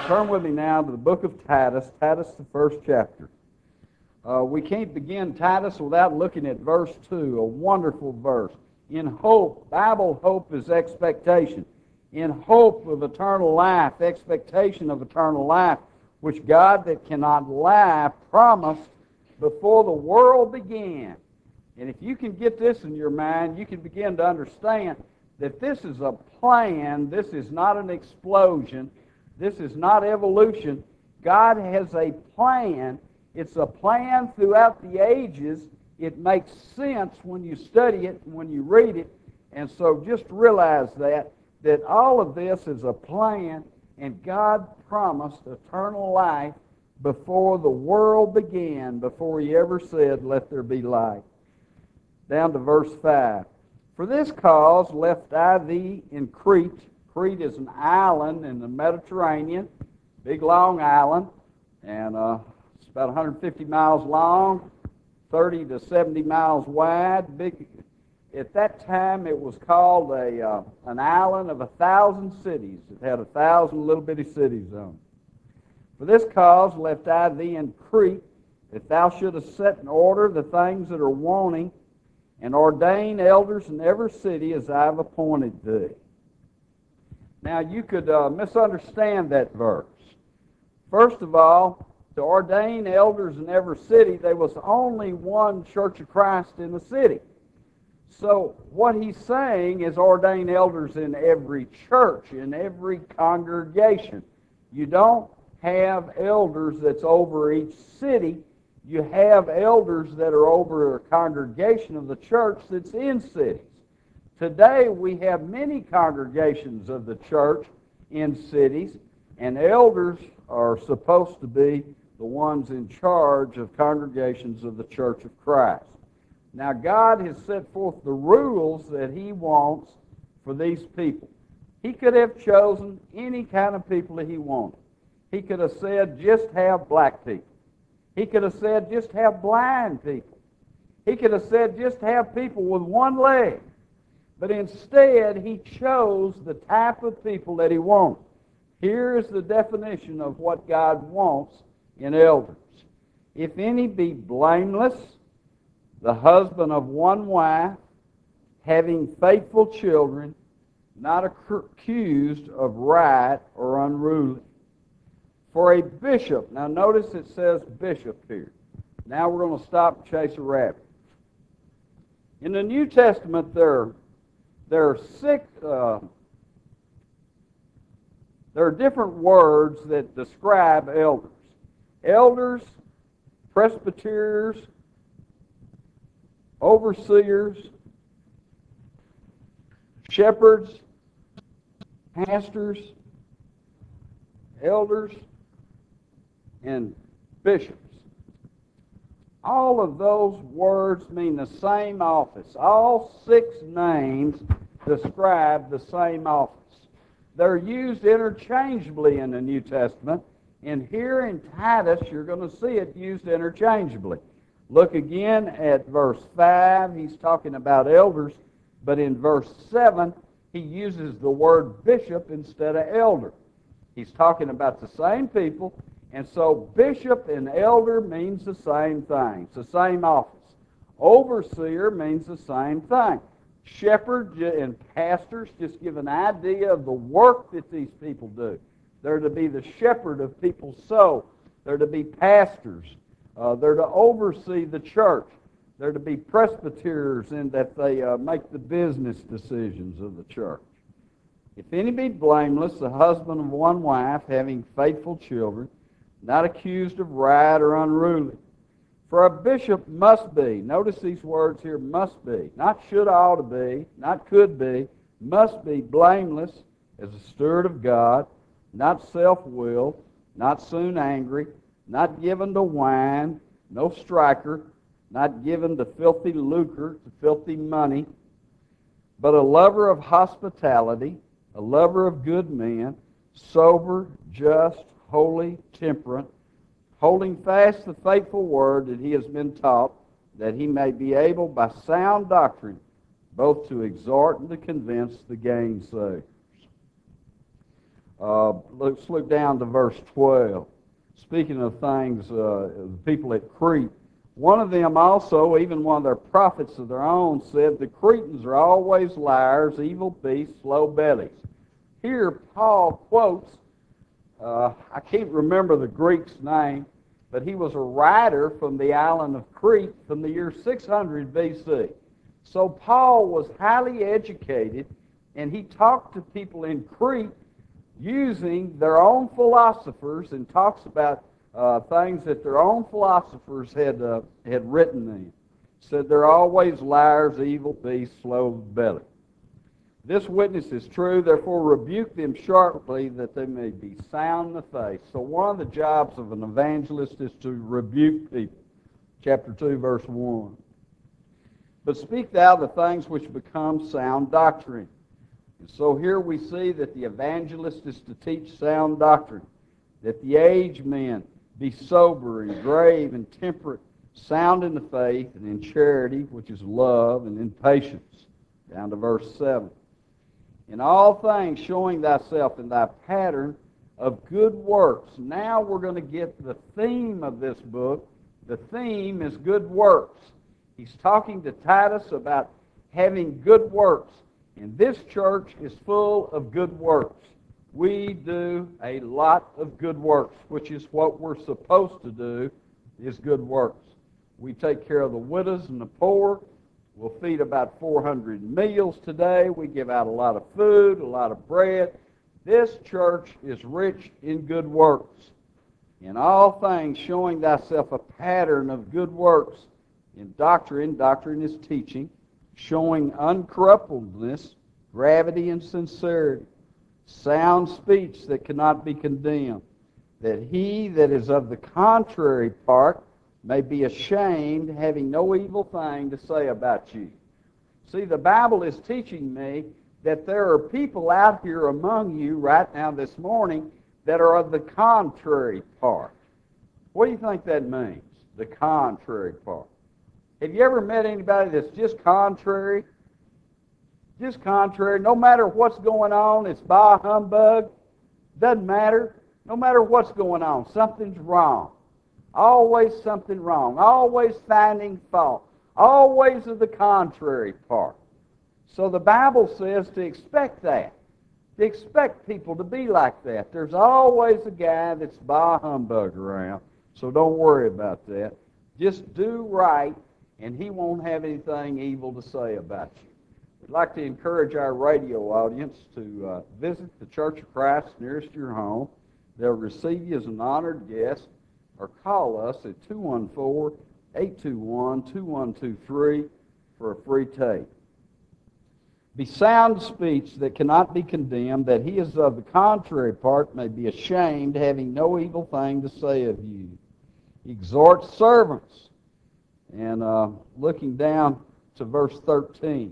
Turn with me now to the book of Titus, the first chapter. We can't begin Titus without looking at verse 2, a wonderful verse. In hope, Bible hope is expectation. In hope of eternal life, expectation of eternal life, which God that cannot lie promised before the world began. And if you can get this in your mind, you can begin to understand that this is a plan. This is not an explosion. This is not evolution. God has a plan. It's a plan throughout the ages. It makes sense when you study it and when you read it. And so just realize that all of this is a plan, and God promised eternal life before the world began, before he ever said, "Let there be light." Down to verse 5. For this cause left I thee in Crete. Crete is an island in the Mediterranean, big long island, and it's about 150 miles long, 30 to 70 miles wide. Big. At that time, it was called an island of 1,000 cities. It had 1,000 little bitty cities on it. For this cause left I thee in Crete, that thou shouldest set in order the things that are wanting, and ordain elders in every city as I have appointed thee. Now, you could misunderstand that verse. First of all, to ordain elders in every city, there was only one Church of Christ in the city. So what he's saying is ordain elders in every church, in every congregation. You don't have elders that's over each city. You have elders that are over a congregation of the church that's in cities. Today we have many congregations of the church in cities, and elders are supposed to be the ones in charge of congregations of the Church of Christ. Now, God has set forth the rules that he wants for these people. He could have chosen any kind of people that he wanted. He could have said, just have black people. He could have said, just have blind people. He could have said, just have people with one leg. But instead, he chose the type of people that he wanted. Here is the definition of what God wants in elders. If any be blameless, the husband of one wife, having faithful children, not accused of riot or unruly. For a bishop, now notice it says bishop here. Now we're going to stop and chase a rabbit. In the New Testament, there are different words that describe elders. Elders, presbyters, overseers, shepherds, pastors, elders, and bishops. All of those words mean the same office. All 6 names describe the same office. They're used interchangeably in the New Testament, and here in Titus you're going to see it used interchangeably. Look again at verse 5. He's talking about elders, but in verse 7 he uses the word bishop instead of elder. He's talking about the same people, and so bishop and elder means the same thing. It's the same office. Overseer means the same thing. Shepherd and pastors just give an idea of the work that these people do. They're to be the shepherd of people's soul. They're to be pastors. They're to oversee the church. They're to be presbyters in that they make the business decisions of the church. If any be blameless, the husband of one wife, having faithful children, not accused of riot or unruly. For a bishop must be, notice these words here, must be, not should ought to be, not could be, must be blameless as a steward of God, not self-willed, not soon angry, not given to wine, no striker, not given to filthy lucre, to filthy money, but a lover of hospitality, a lover of good men, sober, just, holy, temperate, holding fast the faithful word that he has been taught, that he may be able by sound doctrine both to exhort and to convince the gainsayers. Let's look down to verse 12. Speaking of things, the people at Crete, one of them also, even one of their prophets of their own, said, the Cretans are always liars, evil beasts, slow bellies. Here, Paul quotes, I can't remember the Greek's name, but he was a writer from the island of Crete from the year 600 BC. So Paul was highly educated, and he talked to people in Crete using their own philosophers, and talks about things that their own philosophers had written in. Said they're always liars, evil beasts, slow of belly. This witness is true, therefore rebuke them sharply that they may be sound in the face. So one of the jobs of an evangelist is to rebuke people. Chapter 2, verse 1. But speak thou the things which become sound doctrine. And so here we see that the evangelist is to teach sound doctrine, that the aged men be sober and grave and temperate, sound in the faith and in charity, which is love, and in patience. Down to verse 7. In all things showing thyself in thy pattern of good works. Now we're going to get the theme of this book. The theme is good works. He's talking to Titus about having good works. And this church is full of good works. We do a lot of good works, which is what we're supposed to do, is good works. We take care of the widows and the poor. We'll feed about 400 meals today. We give out a lot of food, a lot of bread. This church is rich in good works. In all things showing thyself a pattern of good works. In doctrine, doctrine is teaching, showing uncorruptibleness, gravity, and sincerity, sound speech that cannot be condemned, that he that is of the contrary part may be ashamed, having no evil thing to say about you. See, the Bible is teaching me that there are people out here among you right now this morning that are of the contrary part. What do you think that means, the contrary part? Have you ever met anybody that's just contrary? Just contrary. No matter what's going on, it's bah humbug. Doesn't matter. No matter what's going on, something's wrong. Always something wrong. Always finding fault. Always of the contrary part. So the Bible says to expect that. To expect people to be like that. There's always a guy that's bah humbug around. So don't worry about that. Just do right, and he won't have anything evil to say about you. We'd like to encourage our radio audience to visit the Church of Christ nearest your home. They'll receive you as an honored guest, or call us at 214-821-2123 for a free tape. Be sound speech that cannot be condemned, that he is of the contrary part may be ashamed, having no evil thing to say of you. Exhort servants. And looking down to verse 13,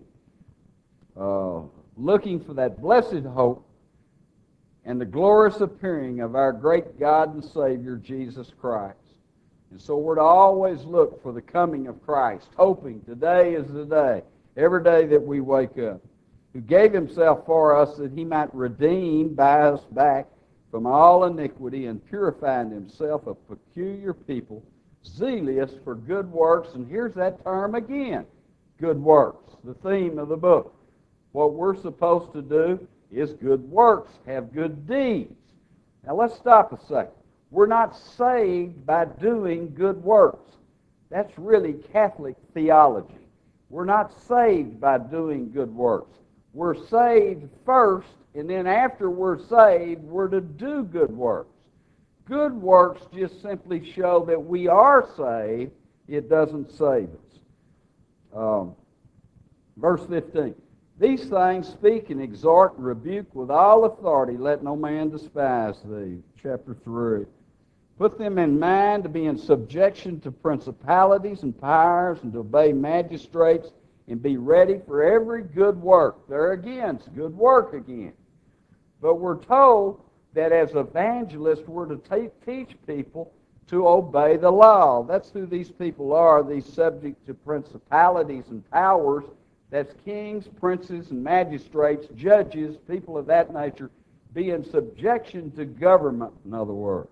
looking for that blessed hope and the glorious appearing of our great God and Savior, Jesus Christ. And so we're to always look for the coming of Christ, hoping today is the day, every day that we wake up, who gave himself for us that he might redeem, buy us back from all iniquity, and purify in himself a peculiar people, zealous for good works. And here's that term again, good works, the theme of the book. What we're supposed to do is good works, have good deeds. Now let's stop a second. We're not saved by doing good works. That's really Catholic theology. We're not saved by doing good works. We're saved first, and then after we're saved, we're to do good works. Good works just simply show that we are saved. It doesn't save us. Verse 15. These things speak and exhort and rebuke with all authority. Let no man despise thee. Chapter 3. Put them in mind to be in subjection to principalities and powers, and to obey magistrates, and be ready for every good work. There again, it's good work again. But we're told that as evangelists, we're to teach people to obey the law. That's who these people are, these subject to principalities and powers. That's kings, princes, and magistrates, judges, people of that nature. Be in subjection to government, in other words.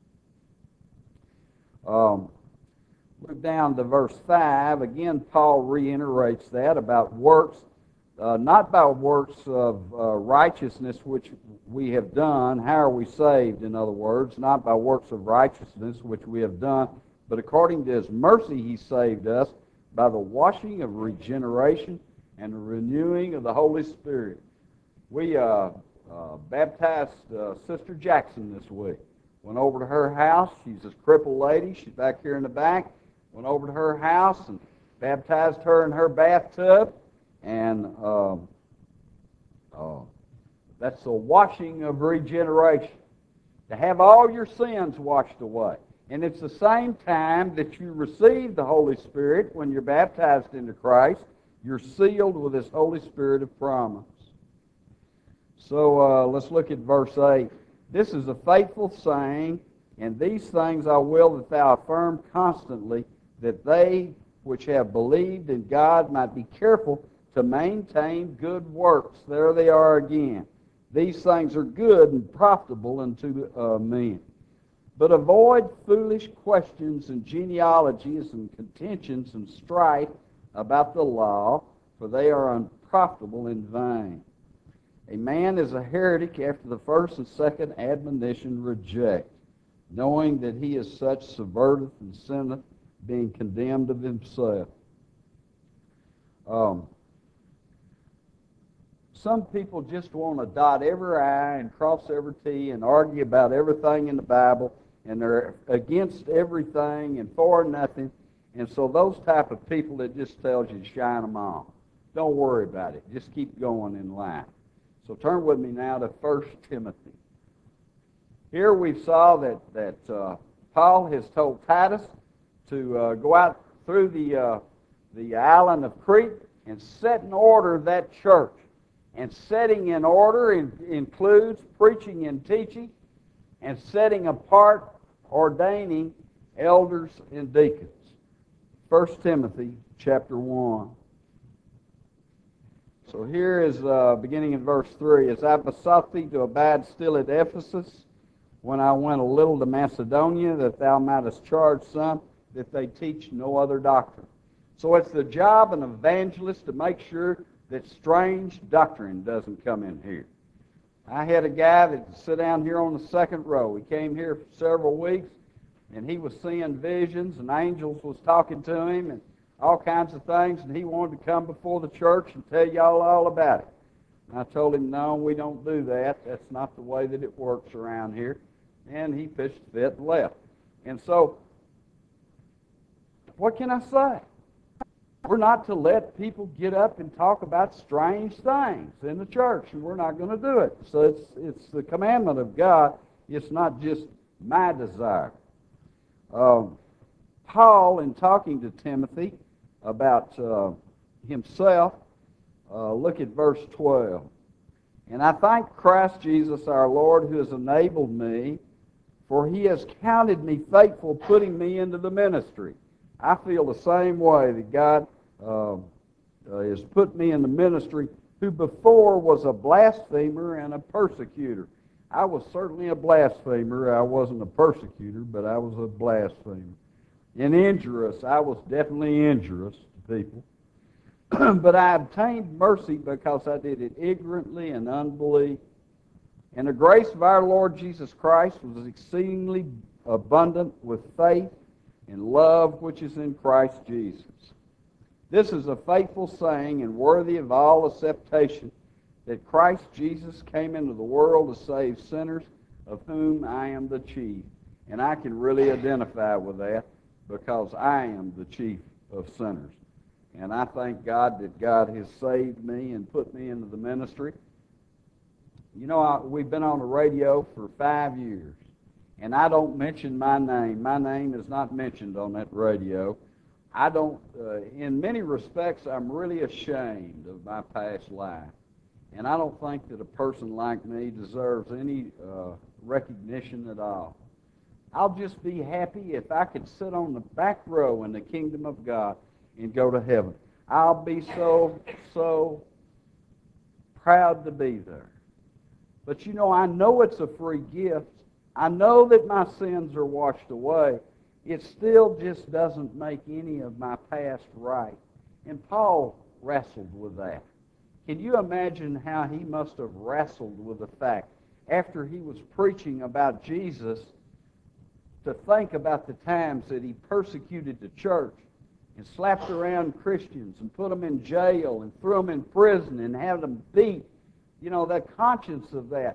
Move down to verse 5. Again, Paul reiterates that about works, not by works of righteousness which we have done. How are we saved, in other words? Not by works of righteousness which we have done, but according to his mercy he saved us by the washing of regeneration and the renewing of the Holy Spirit. We baptized Sister Jackson this week. Went over to her house. She's a crippled lady. She's back here in the back. Went over to her house and baptized her in her bathtub. And that's the washing of regeneration. To have all your sins washed away. And it's the same time that you receive the Holy Spirit when you're baptized into Christ. You're sealed with this Holy Spirit of promise. So let's look at verse 8. This is a faithful saying, and these things I will that thou affirm constantly, that they which have believed in God might be careful to maintain good works. There they are again. These things are good and profitable unto men. But avoid foolish questions and genealogies and contentions and strife about the law, for they are unprofitable and vain. A man is a heretic after the first and second admonition reject, knowing that he is such subverteth and sinneth, being condemned of himself. Some people just want to dot every I and cross every T and argue about everything in the Bible, and they're against everything and for nothing. And so those type of people, it just tells you to shine them on. Don't worry about it. Just keep going in life. So turn with me now to 1 Timothy. Here we saw that Paul has told Titus to go out through the island of Crete and set in order that church. And setting in order includes preaching and teaching, and setting apart, ordaining elders and deacons. 1 Timothy chapter 1. So here is beginning in verse 3. As I besought thee to abide still at Ephesus, when I went a little to Macedonia, that thou mightest charge some that they teach no other doctrine. So it's the job of an evangelist to make sure that strange doctrine doesn't come in here. I had a guy that sit down here on the second row. He came here for several weeks, and he was seeing visions, and angels was talking to him, and all kinds of things, and he wanted to come before the church and tell y'all all about it. And I told him, no, we don't do that. That's not the way that it works around here. And he pitched a fit and left. And so, what can I say? We're not to let people get up and talk about strange things in the church, and we're not going to do it. So it's the commandment of God. It's not just my desire. Paul, in talking to Timothy about himself, look at verse 12. And I thank Christ Jesus our Lord, who has enabled me, for he has counted me faithful, putting me into the ministry. I feel the same way that God has put me in the ministry, who before was a blasphemer and a persecutor. I was certainly a blasphemer. I wasn't a persecutor, but I was a blasphemer. And injurious. I was definitely injurious to people. But I obtained mercy because I did it ignorantly and unbelief. And the grace of our Lord Jesus Christ was exceedingly abundant with faith and love which is in Christ Jesus. This is a faithful saying and worthy of all acceptation, that Christ Jesus came into the world to save sinners, of whom I am the chief. And I can really identify with that, because I am the chief of sinners. And I thank God that God has saved me and put me into the ministry. You know, we've been on the radio for 5 years, and I don't mention my name. My name is not mentioned on that radio. I don't, in many respects, I'm really ashamed of my past life. And I don't think that a person like me deserves any recognition at all. I'll just be happy if I could sit on the back row in the kingdom of God and go to heaven. I'll be so proud to be there. But I know it's a free gift. I know that my sins are washed away. It still just doesn't make any of my past right. And Paul wrestled with that. Can you imagine how he must have wrestled with the fact, after he was preaching about Jesus, to think about the times that he persecuted the church and slapped around Christians and put them in jail and threw them in prison and had them beat. That conscience of that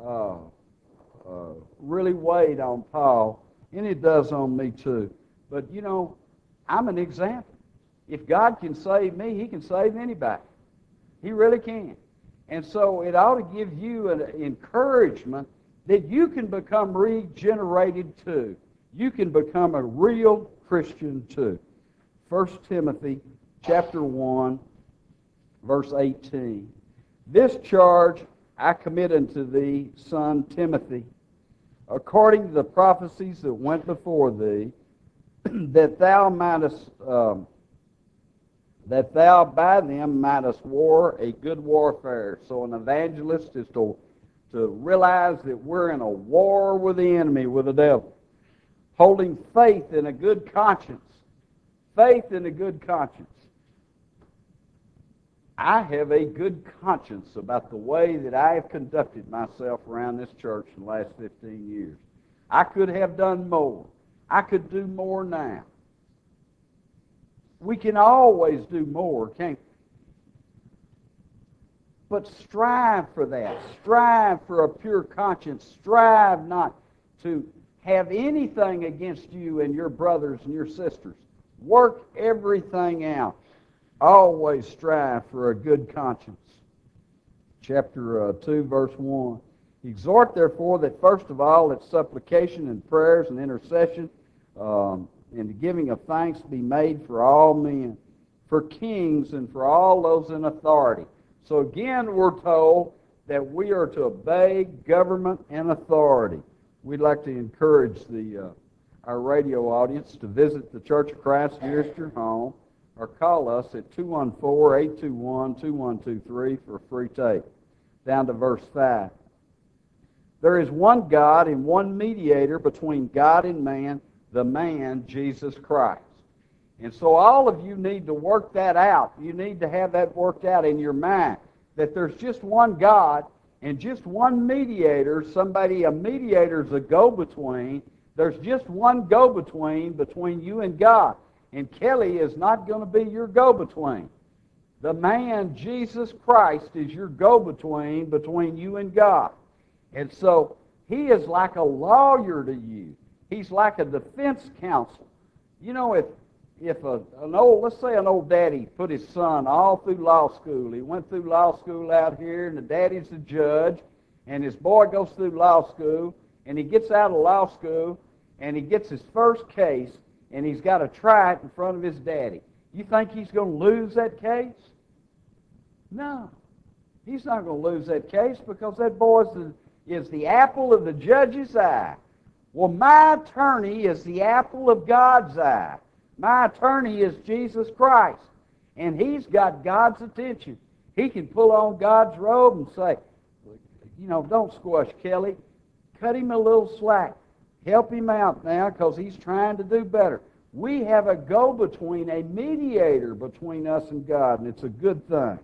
really weighed on Paul, and it does on me too. But, I'm an example. If God can save me, he can save anybody. He really can. And so it ought to give you an encouragement that you can become regenerated too. You can become a real Christian too. 1 Timothy chapter 1, verse 18. This charge I commit unto thee, son Timothy, according to the prophecies that went before thee, that thou by them mightest war a good warfare. So an evangelist is to realize that we're in a war with the enemy, with the devil, holding faith in a good conscience. Faith in a good conscience. I have a good conscience about the way that I have conducted myself around this church in the last 15 years. I could have done more. I could do more now. We can always do more, can't we? But strive for that. Strive for a pure conscience. Strive not to have anything against you and your brothers and your sisters. Work everything out. Always strive for a good conscience. Chapter 2, verse 1. Exhort, therefore, that first of all, that supplication and prayers and intercession and the giving of thanks be made for all men, for kings and for all those in authority. So again, we're told that we are to obey government and authority. We'd like to encourage our radio audience to visit the Church of Christ nearest your home, or call us at 214-821-2123 for a free tape. Down to verse 5. There is one God and one mediator between God and man, the man Jesus Christ. And so all of you need to work that out. You need to have that worked out in your mind, that there's just one God and just one mediator. A mediator's a go-between. There's just one go-between between you and God. And Kelly is not going to be your go-between. The man, Jesus Christ, is your go-between between you and God. And so he is like a lawyer to you. He's like a defense counsel. If let's say an old daddy put his son all through law school. He went through law school out here, and the daddy's the judge, and his boy goes through law school, and he gets out of law school, and he gets his first case, and he's got to try it in front of his daddy. You think he's going to lose that case? No. He's not going to lose that case because that boy is the apple of the judge's eye. Well, my attorney is the apple of God's eye. My attorney is Jesus Christ, and he's got God's attention. He can pull on God's robe and say, don't squash Kelly. Cut him a little slack. Help him out now because he's trying to do better. We have a go-between, a mediator between us and God, and it's a good thing.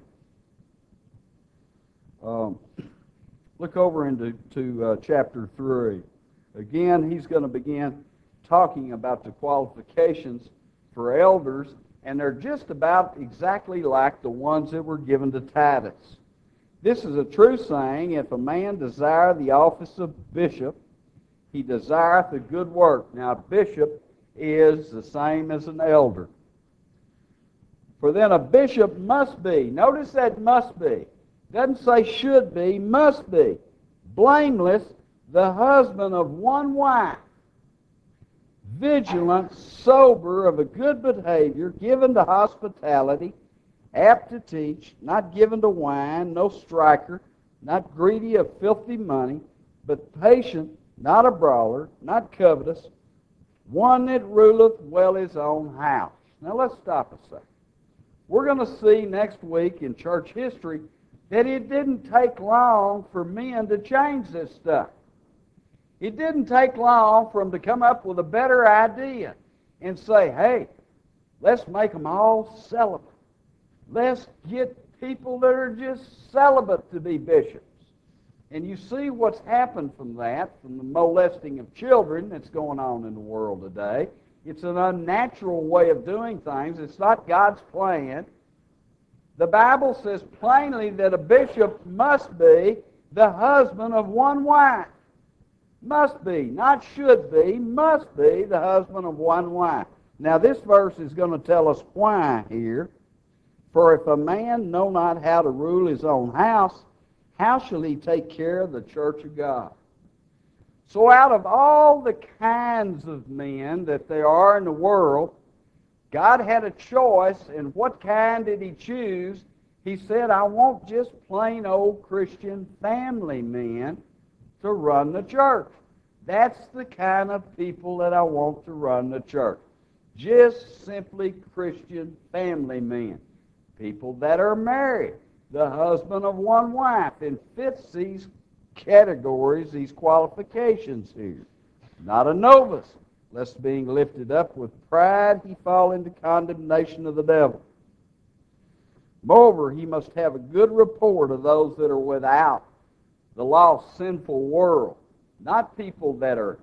Look over into chapter 3. Again, he's going to begin talking about the qualifications for elders, and they're just about exactly like the ones that were given to Titus. This is a true saying, if a man desire the office of bishop, he desireth a good work. Now, a bishop is the same as an elder. For then a bishop must be, notice that must be, doesn't say should be, must be, blameless, the husband of one wife, vigilant, sober, of a good behavior, given to hospitality, apt to teach, not given to wine, no striker, not greedy of filthy money, but patient, not a brawler, not covetous, one that ruleth well his own house. Now let's stop a second. We're going to see next week in church history that it didn't take long for men to change this stuff. It didn't take long for them to come up with a better idea and say, hey, let's make them all celibate. Let's get people that are just celibate to be bishops. And you see what's happened from that, from the molesting of children that's going on in the world today. It's an unnatural way of doing things. It's not God's plan. The Bible says plainly that a bishop must be the husband of one wife. Must be, not should be, must be the husband of one wife. Now this verse is going to tell us why here. For if a man know not how to rule his own house, how shall he take care of the church of God? So out of all the kinds of men that there are in the world, God had a choice, and what kind did he choose? He said, I want just plain old Christian family men to run the church. That's the kind of people that I want to run the church. Just simply Christian family men. People that are married, the husband of one wife, and fits these categories, these qualifications here. Not a novice, lest being lifted up with pride he fall into condemnation of the devil. Moreover, he must have a good report of those that are without the lost, sinful world. Not people that are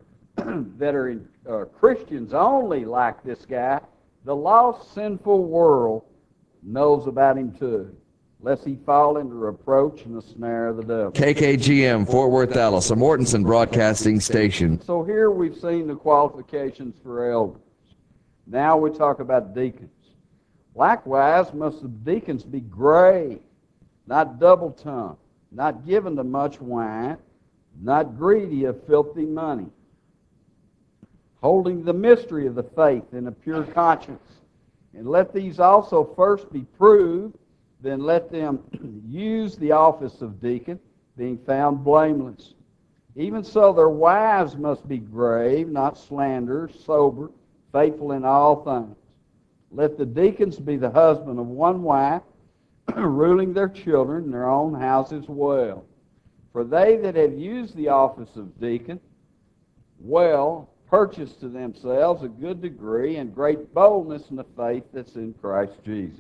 Christians only like this guy. The lost, sinful world knows about him too, lest he fall into reproach and the snare of the devil. KKGM, Fort Worth, Dallas, a Mortensen Broadcasting Station. So here we've seen the qualifications for elders. Now we talk about deacons. Likewise, must the deacons be grave, not double-tongued, not given to much wine, not greedy of filthy money, holding the mystery of the faith in a pure conscience. And let these also first be proved, then let them use the office of deacon, being found blameless. Even so, their wives must be grave, not slanderers, sober, faithful in all things. Let the deacons be the husband of one wife, ruling their children in their own houses well. For they that have used the office of deacon well purchase to themselves a good degree and great boldness in the faith that's in Christ Jesus.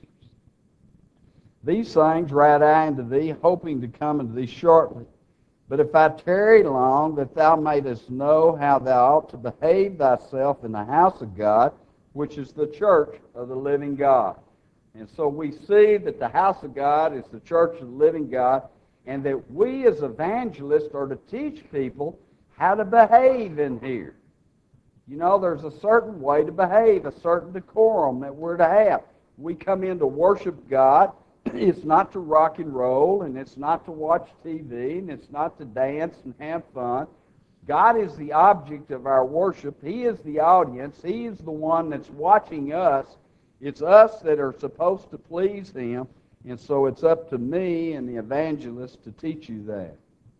These things write I unto thee, hoping to come unto thee shortly. But if I tarry long, that thou mayest know how thou ought to behave thyself in the house of God, which is the church of the living God. And so we see that the house of God is the church of the living God, and that we as evangelists are to teach people how to behave in here. You know, there's a certain way to behave, a certain decorum that we're to have. We come in to worship God. It's not to rock and roll, and it's not to watch TV, and it's not to dance and have fun. God is the object of our worship. He is the audience. He is the one that's watching us. It's us that are supposed to please Him, and so it's up to me and the evangelist to teach you that.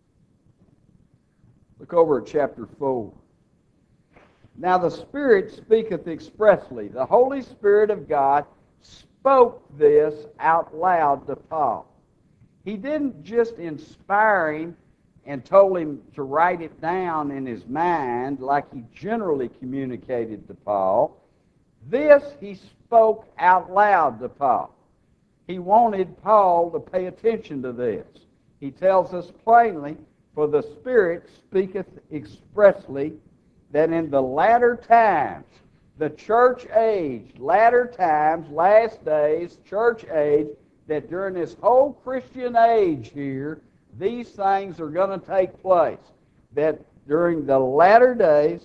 Look over at chapter 4. Now the Spirit speaketh expressly. The Holy Spirit of God spoke this out loud to Paul. He didn't just inspire him and told him to write it down in his mind like he generally communicated to Paul. This he spoke out loud to Paul. He wanted Paul to pay attention to this. He tells us plainly, for the Spirit speaketh expressly, that in the latter times, the church age, latter times, last days, church age, that during this whole Christian age here, these things are going to take place. That during the latter days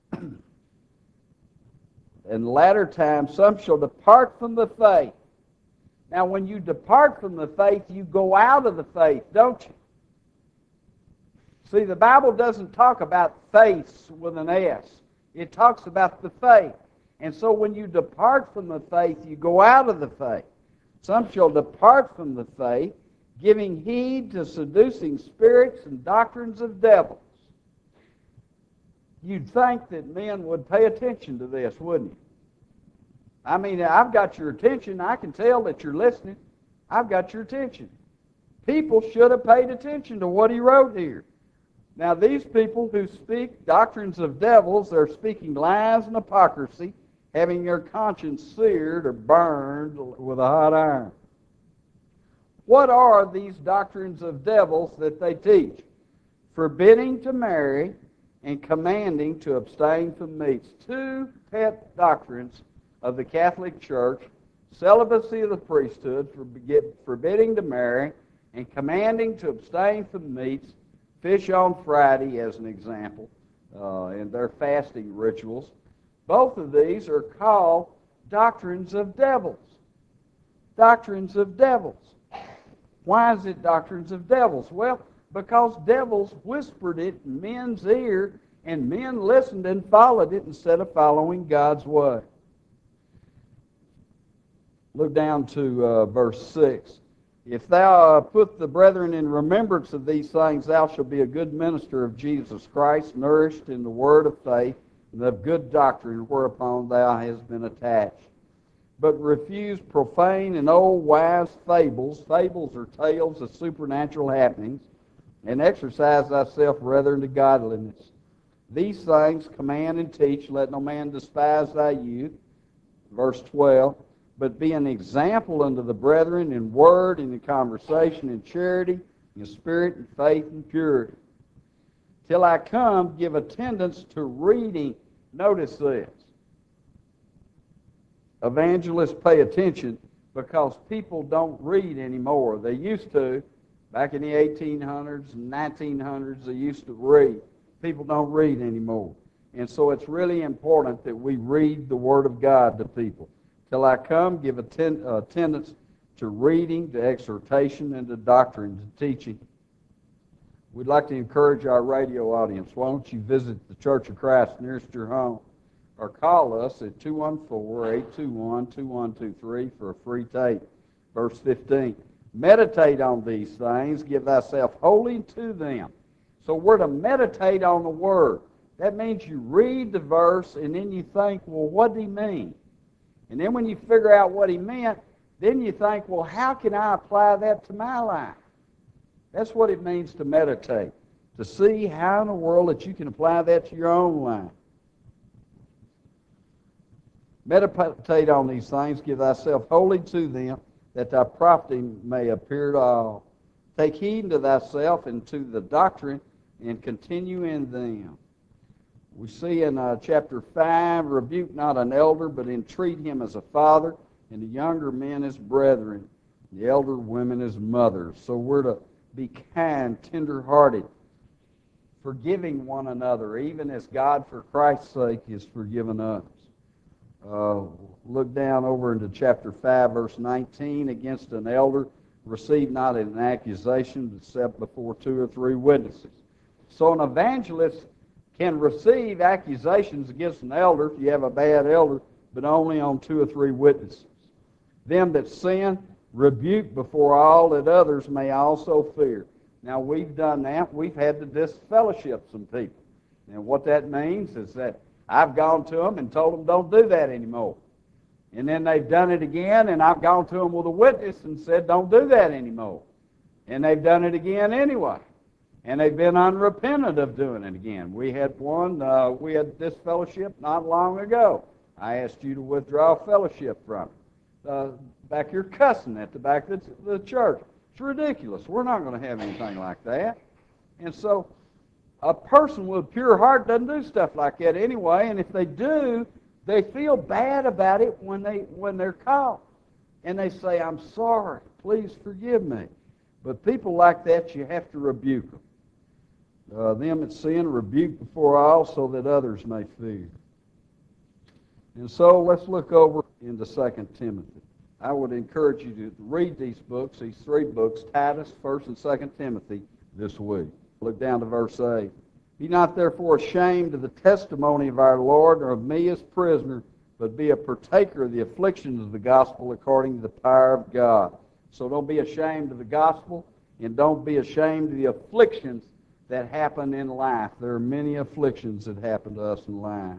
and latter times, some shall depart from the faith. Now, when you depart from the faith, you go out of the faith, don't you? See, the Bible doesn't talk about faiths with an S. It talks about the faith. And so when you depart from the faith, you go out of the faith. Some shall depart from the faith, giving heed to seducing spirits and doctrines of devils. You'd think that men would pay attention to this, wouldn't you? I mean, I've got your attention. I can tell that you're listening. I've got your attention. People should have paid attention to what he wrote here. Now, these people who speak doctrines of devils, they're speaking lies and hypocrisy, having their conscience seared or burned with a hot iron. What are these doctrines of devils that they teach? Forbidding to marry and commanding to abstain from meats. Two pet doctrines of the Catholic Church: celibacy of the priesthood, forbidding to marry, and commanding to abstain from meats, fish on Friday as an example, in their fasting rituals. Both of these are called doctrines of devils. Doctrines of devils. Why is it doctrines of devils? Well, because devils whispered it in men's ear, and men listened and followed it instead of following God's way. Look down to verse 6. If thou put the brethren in remembrance of these things, thou shalt be a good minister of Jesus Christ, nourished in the word of faith and of good doctrine whereupon thou hast been attached. But refuse profane and old wise fables. Fables are tales of supernatural happenings, and exercise thyself rather unto godliness. These things command and teach. Let no man despise thy youth. Verse 12. But be an example unto the brethren in word, and in conversation, in charity, in spirit, in faith, and purity. Till I come, give attendance to reading. Notice this. Evangelists pay attention because people don't read anymore. They used to. Back in the 1800s and 1900s, they used to read. People don't read anymore. And so it's really important that we read the Word of God to people. Till I come, give attendance to reading, to exhortation, and to doctrine, to teaching. We'd like to encourage our radio audience. Why don't you visit the Church of Christ nearest your home, or call us at 214-821-2123 for a free tape. Verse 15. Meditate on these things, give thyself wholly to them. So we're to meditate on the Word. That means you read the verse and then you think, well, what did he mean? And then when you figure out what he meant, then you think, well, how can I apply that to my life? That's what it means to meditate, to see how in the world that you can apply that to your own life. Meditate on these things, give thyself wholly to them, that thy profiting may appear to all. Take heed to thyself and to the doctrine, and continue in them. We see in chapter 5, rebuke not an elder, but entreat him as a father, and the younger men as brethren, the elder women as mothers. So we're to be kind, tender-hearted, forgiving one another, even as God, for Christ's sake, has forgiven us. Look down over into chapter 5, verse 19. Against an elder, receive not an accusation, except before 2 or 3 witnesses. So an evangelist can receive accusations against an elder if you have a bad elder, but only on 2 or 3 witnesses. Them that sin, rebuke before all, that others may also fear. Now, we've done that. We've had to disfellowship some people. And what that means is that I've gone to them and told them don't do that anymore. And then they've done it again, and I've gone to them with a witness and said don't do that anymore. And they've done it again anyway. And they've been unrepentant of doing it again. We had we had this fellowship not long ago. I asked you to withdraw fellowship from it. Back here cussing at the back of the church. It's ridiculous. We're not going to have anything like that. And so a person with a pure heart doesn't do stuff like that anyway, and if they do, they feel bad about it when they're caught. And they say, I'm sorry, please forgive me. But people like that, you have to rebuke them. Them that sin, rebuke before all, so that others may fear. And so let's look over into 2 Timothy. I would encourage you to read these books, these 3 books, Titus, 1 and 2 Timothy, this week. Look down to verse 8. Be not therefore ashamed of the testimony of our Lord, or of me as prisoner, but be a partaker of the afflictions of the gospel according to the power of God. So don't be ashamed of the gospel, and don't be ashamed of the afflictions that happen in life. There are many afflictions that happen to us in life.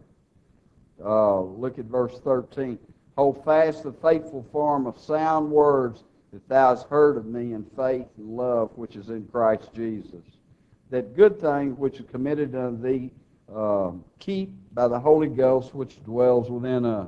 Look at verse 13. Hold fast the faithful form of sound words that thou hast heard of me in faith and love which is in Christ Jesus. That good thing which is committed unto thee, keep by the Holy Ghost which dwells within us.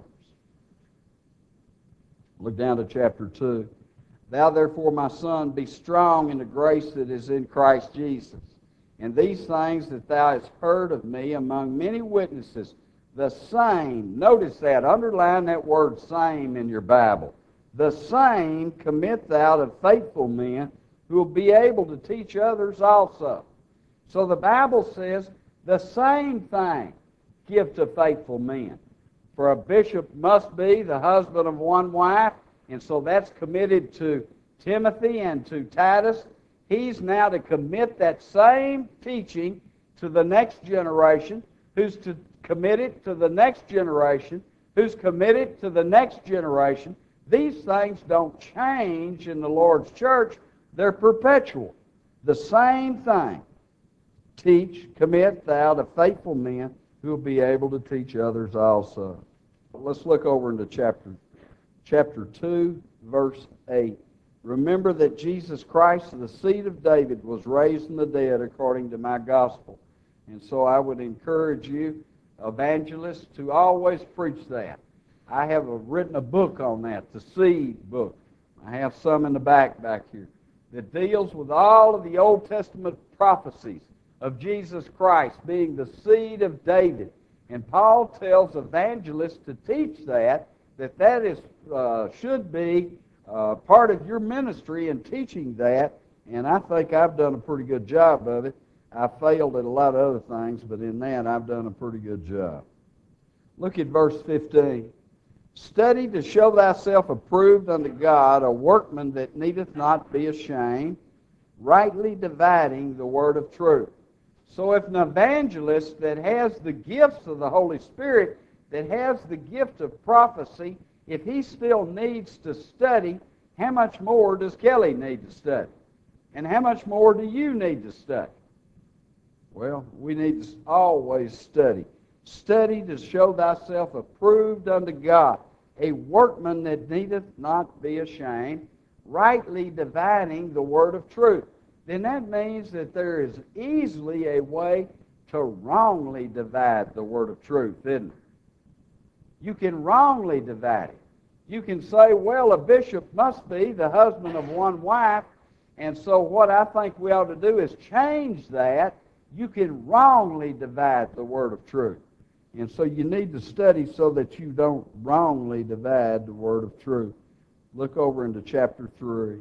Look down to chapter 2. Thou therefore, my son, be strong in the grace that is in Christ Jesus. And these things that thou hast heard of me among many witnesses, the same, notice that, underline that word same in your Bible. The same commit thou to faithful men who will be able to teach others also. So the Bible says the same thing give to faithful men. For a bishop must be the husband of one wife, and so that's committed to Timothy and to Titus. He's now to commit that same teaching to the next generation, who's to commit it to the next generation, who's committed to the next generation. These things don't change in the Lord's church. They're perpetual. The same thing. Teach, commit thou to faithful men who will be able to teach others also. Let's look over into chapter 2, verse 8. Remember that Jesus Christ, the seed of David, was raised from the dead according to my gospel. And so I would encourage you, evangelists, to always preach that. I have written a book on that, the Seed book. I have some in the back here that deals with all of the Old Testament prophecies of Jesus Christ being the seed of David. And Paul tells evangelists to teach that is should be part of your ministry in teaching that, and I think I've done a pretty good job of it. I failed at a lot of other things, but in that I've done a pretty good job. Look at verse 15. Study to show thyself approved unto God, a workman that needeth not be ashamed, rightly dividing the word of truth. So if an evangelist that has the gifts of the Holy Spirit, that has the gift of prophecy, if he still needs to study, how much more does Kelly need to study? And how much more do you need to study? Well, we need to always study. Study to show thyself approved unto God, a workman that needeth not be ashamed, rightly dividing the word of truth. Then that means that there is easily a way to wrongly divide the word of truth, isn't it? You can wrongly divide it. You can say, well, a bishop must be the husband of one wife, and so what I think we ought to do is change that. You can wrongly divide the word of truth. And so you need to study so that you don't wrongly divide the word of truth. Look over into chapter 3.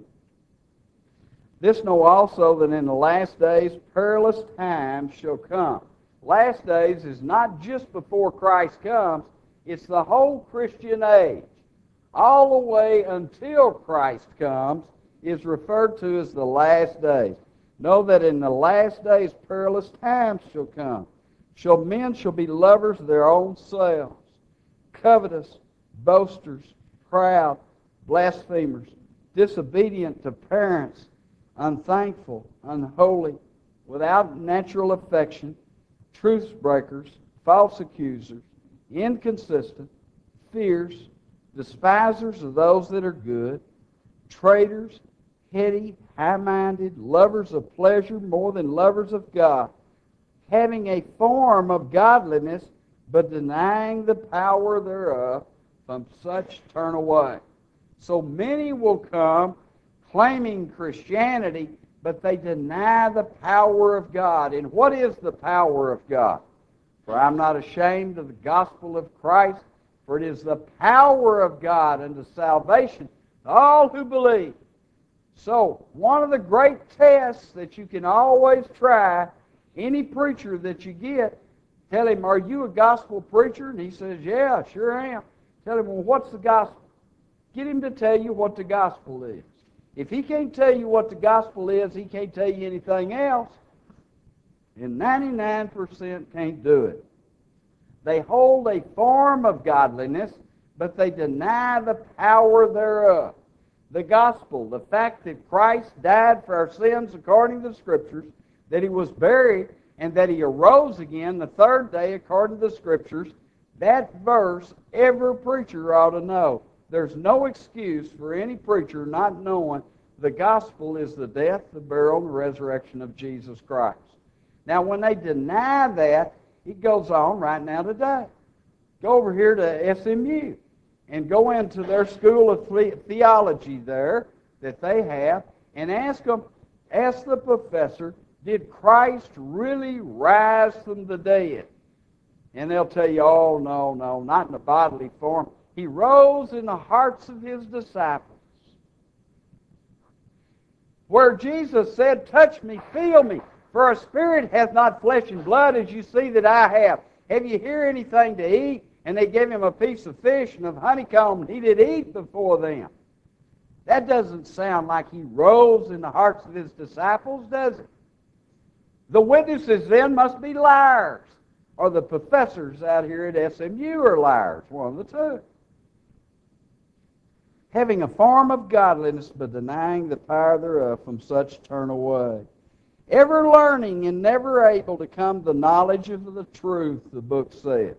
This know also that in the last days perilous times shall come. Last days is not just before Christ comes, it's the whole Christian age. All the way until Christ comes is referred to as the last days. Know that in the last days perilous times shall come. Men shall be lovers of their own selves, covetous, boasters, proud, blasphemers, disobedient to parents, unthankful, unholy, without natural affection, truce breakers, false accusers, inconsistent, fierce, despisers of those that are good, traitors, heady, high-minded, lovers of pleasure more than lovers of God, having a form of godliness, but denying the power thereof. From such turn away. So many will come claiming Christianity, but they deny the power of God. And what is the power of God? For I'm not ashamed of the gospel of Christ, for it is the power of God unto salvation to all who believe. So, one of the great tests that you can always try, any preacher that you get, tell him, are you a gospel preacher? And he says, yeah, sure am. Tell him, well, what's the gospel? Get him to tell you what the gospel is. If he can't tell you what the gospel is, he can't tell you anything else. And 99% can't do it. They hold a form of godliness, but they deny the power thereof. The gospel, the fact that Christ died for our sins according to the Scriptures, that he was buried, and that he arose again the third day according to the Scriptures, that verse every preacher ought to know. There's no excuse for any preacher not knowing the gospel is the death, the burial, and the resurrection of Jesus Christ. Now, when they deny that, it goes on right now today. Go over here to SMU and go into their school of theology there that they have and ask the professor, did Christ really rise from the dead? And they'll tell you, oh, no, not in a bodily form. He rose in the hearts of his disciples. Where Jesus said, touch me, feel me, for a spirit hath not flesh and blood as you see that I have. Have you here anything to eat? And they gave him a piece of fish and of honeycomb, and he did eat before them. That doesn't sound like he rose in the hearts of his disciples, does it? The witnesses then must be liars, or the professors out here at SMU are liars, one of the two. Having a form of godliness, but denying the power thereof, from such turn away. Ever learning and never able to come to the knowledge of the truth, the book says.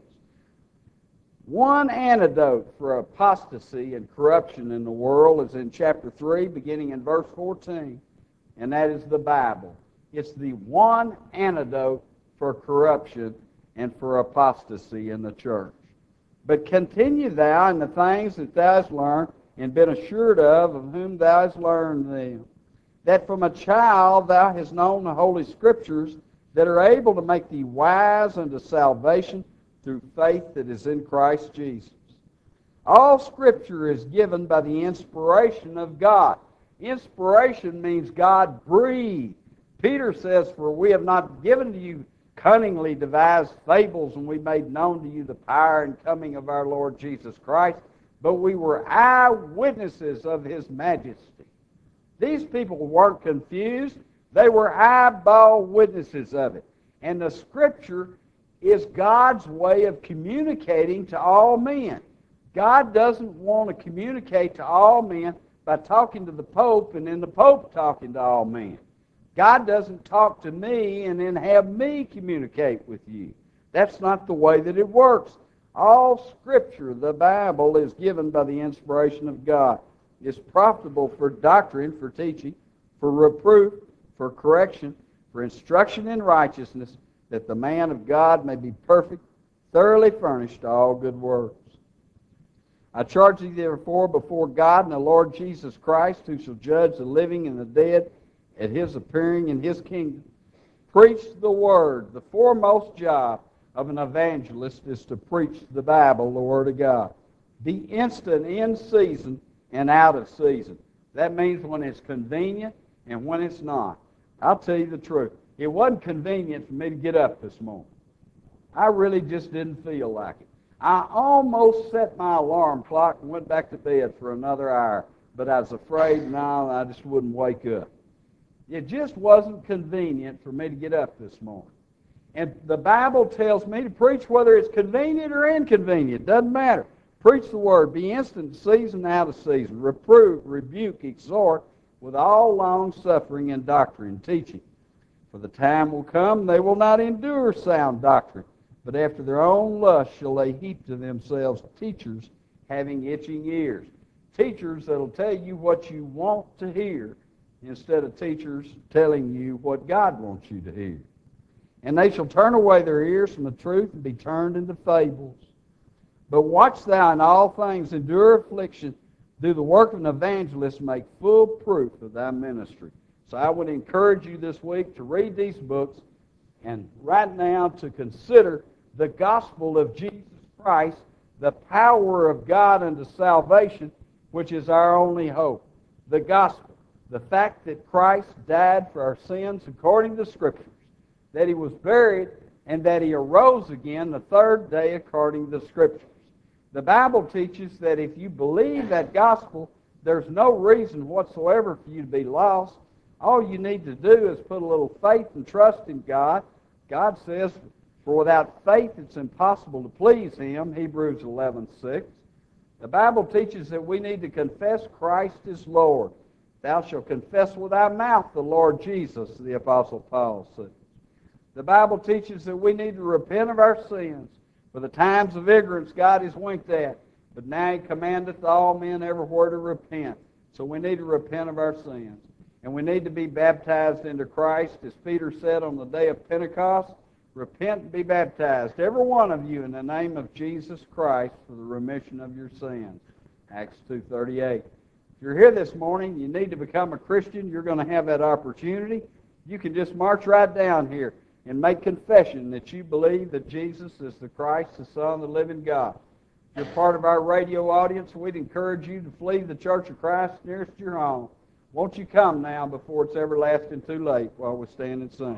One antidote for apostasy and corruption in the world is in chapter 3, beginning in verse 14, and that is the Bible. It's the one antidote for corruption and for apostasy in the church. But continue thou in the things that thou hast learned, and been assured of whom thou hast learned them, that from a child thou hast known the Holy Scriptures, that are able to make thee wise unto salvation through faith that is in Christ Jesus. All Scripture is given by the inspiration of God. Inspiration means God breathed. Peter says, for we have not given to you cunningly devised fables, and we made known to you the power and coming of our Lord Jesus Christ, but we were eyewitnesses of his majesty. These people weren't confused. They were eyeball witnesses of it. And the Scripture is God's way of communicating to all men. God doesn't want to communicate to all men by talking to the Pope and then the Pope talking to all men. God doesn't talk to me and then have me communicate with you. That's not the way that it works. All Scripture, the Bible, is given by the inspiration of God. It's profitable for doctrine, for teaching, for reproof, for correction, for instruction in righteousness, that the man of God may be perfect, thoroughly furnished to all good works. I charge thee therefore before God and the Lord Jesus Christ, who shall judge the living and the dead at his appearing in his kingdom. Preach the word. The foremost job of an evangelist is to preach the Bible, the Word of God. Be instant in season and out of season. That means when it's convenient and when it's not. I'll tell you the truth. It wasn't convenient for me to get up this morning. I really just didn't feel like it. I almost set my alarm clock and went back to bed for another hour, but I was afraid, no, I just wouldn't wake up. It just wasn't convenient for me to get up this morning. And the Bible tells me to preach whether it's convenient or inconvenient. Doesn't matter. Preach the word. Be instant in season, out of season. Reprove, rebuke, exhort with all long suffering and doctrine, teaching. For the time will come, they will not endure sound doctrine, but after their own lust shall they heap to themselves teachers having itching ears. Teachers that'll tell you what you want to hear instead of teachers telling you what God wants you to hear. And they shall turn away their ears from the truth and be turned into fables. But watch thou in all things, endure affliction, do the work of an evangelist, make full proof of thy ministry. So I would encourage you this week to read these books and right now to consider the gospel of Jesus Christ, the power of God unto salvation, which is our only hope. The gospel, the fact that Christ died for our sins according to the Scriptures, that he was buried, and that he arose again the third day according to the Scriptures. The Bible teaches that if you believe that gospel, there's no reason whatsoever for you to be lost. All you need to do is put a little faith and trust in God. God says, for without faith it's impossible to please him, Hebrews 11:6. The Bible teaches that we need to confess Christ as Lord. Thou shalt confess with thy mouth the Lord Jesus, the Apostle Paul said. The Bible teaches that we need to repent of our sins. For the times of ignorance God has winked at. But now he commandeth all men everywhere to repent. So we need to repent of our sins. And we need to be baptized into Christ, as Peter said on the day of Pentecost. Repent and be baptized, every one of you, in the name of Jesus Christ for the remission of your sins. Acts 2:38. If you're here this morning, you need to become a Christian, you're going to have that opportunity. You can just march right down here and make confession that you believe that Jesus is the Christ, the Son of the living God. If you're part of our radio audience, we'd encourage you to flee the Church of Christ nearest your home. Won't you come now before it's everlasting too late while we stand and sing?